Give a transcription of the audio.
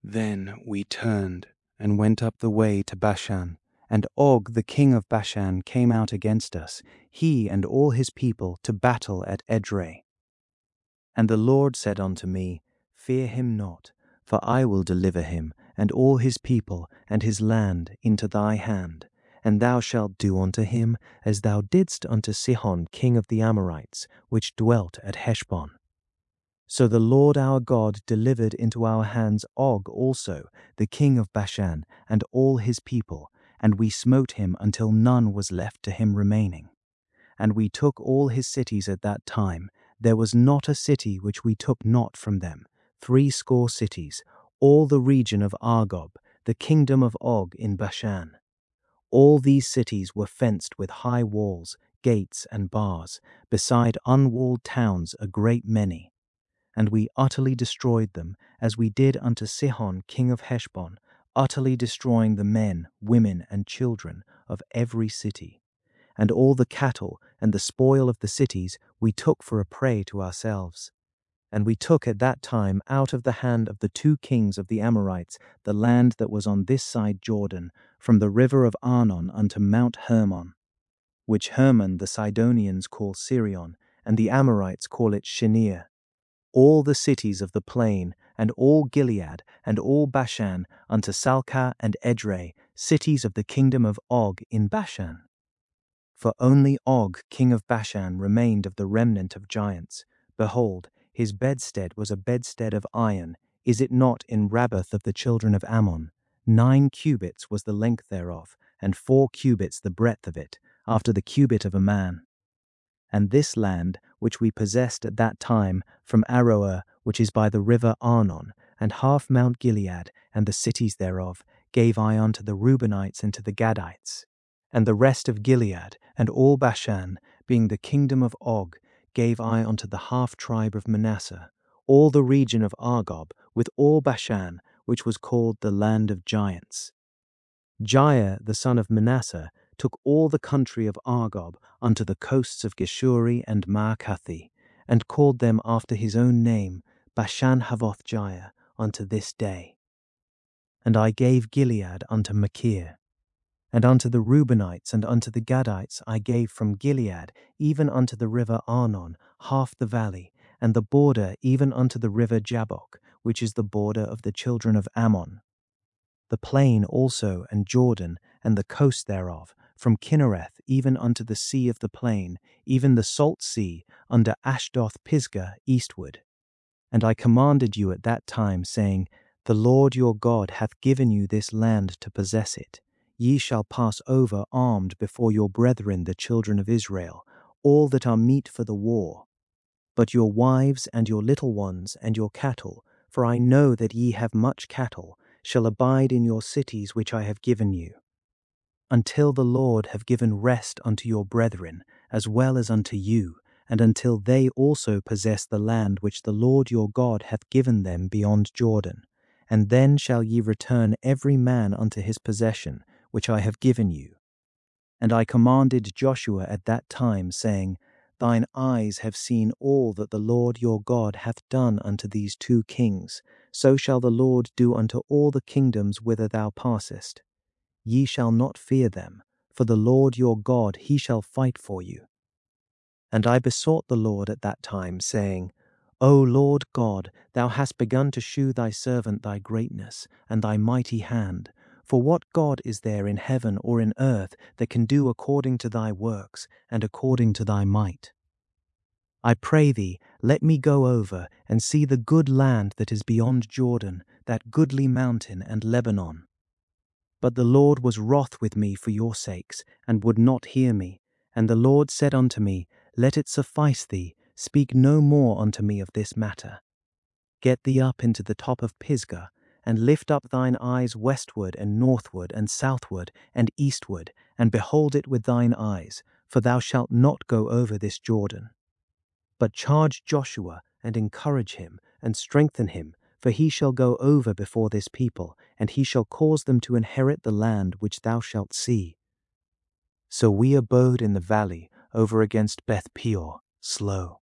Then we turned and went up the way to Bashan, and Og the king of Bashan came out against us, he and all his people, to battle at Edrei. And the Lord said unto me, Fear him not, for I will deliver him, and all his people, and his land into thy hand, and thou shalt do unto him as thou didst unto Sihon king of the Amorites, which dwelt at Heshbon. So the Lord our God delivered into our hands Og also, the king of Bashan, and all his people, and we smote him until none was left to him remaining. And we took all his cities at that time. There was not a city which we took not from them, 80 cities, all the region of Argob, the kingdom of Og in Bashan. All these cities were fenced with high walls, gates, and bars, beside unwalled towns a great many. And we utterly destroyed them, as we did unto Sihon king of Heshbon, utterly destroying the men, women, and children of every city. And all the cattle and the spoil of the cities we took for a prey to ourselves. And we took at that time out of the hand of the 2 kings of the Amorites the land that was on this side Jordan, from the river of Arnon unto Mount Hermon, which Hermon the Sidonians call Sirion, and the Amorites call it Shinir. All the cities of the plain, and all Gilead, and all Bashan, unto Salcah and Edrei, cities of the kingdom of Og in Bashan. For only Og king of Bashan remained of the remnant of giants. Behold, his bedstead was a bedstead of iron. Is it not in Rabbath of the children of Ammon? 9 cubits was the length thereof, and 4 cubits the breadth of it, after the cubit of a man. And this land, which we possessed at that time, from Aroer, which is by the river Arnon, and half Mount Gilead, and the cities thereof, gave I unto the Reubenites and to the Gadites. And the rest of Gilead, and all Bashan, being the kingdom of Og, gave I unto the half tribe of Manasseh, all the region of Argob, with all Bashan, which was called the land of giants. Jair, the son of Manasseh, took all the country of Argob unto the coasts of Geshuri and Maacathi, and called them after his own name, Bashan Havoth Jair, unto this day. And I gave Gilead unto Machir. And unto the Reubenites and unto the Gadites I gave from Gilead, even unto the river Arnon, half the valley, and the border even unto the river Jabbok, which is the border of the children of Ammon. The plain also, and Jordan, and the coast thereof, from Kinnereth even unto the sea of the plain, even the salt sea, under Ashdoth Pisgah eastward. And I commanded you at that time, saying, The Lord your God hath given you this land to possess it. Ye shall pass over armed before your brethren the children of Israel, all that are meet for the war. But your wives and your little ones and your cattle, for I know that ye have much cattle, shall abide in your cities which I have given you, until the Lord have given rest unto your brethren, as well as unto you, and until they also possess the land which the Lord your God hath given them beyond Jordan. And then shall ye return every man unto his possession, which I have given you. And I commanded Joshua at that time, saying, Thine eyes have seen all that the Lord your God hath done unto these 2 kings, so shall the Lord do unto all the kingdoms whither thou passest. Ye shall not fear them, for the Lord your God he shall fight for you. And I besought the Lord at that time, saying, O Lord God, thou hast begun to shew thy servant thy greatness, and thy mighty hand. For what God is there in heaven or in earth that can do according to thy works, and according to thy might? I pray thee, let me go over, and see the good land that is beyond Jordan, that goodly mountain and Lebanon. But the Lord was wroth with me for your sakes, and would not hear me. And the Lord said unto me, Let it suffice thee, speak no more unto me of this matter. Get thee up into the top of Pisgah, and lift up thine eyes westward and northward and southward and eastward, and behold it with thine eyes, for thou shalt not go over this Jordan. But charge Joshua, and encourage him, and strengthen him, for he shall go over before this people, and he shall cause them to inherit the land which thou shalt see. So we abode in the valley over against Beth Peor, Slow.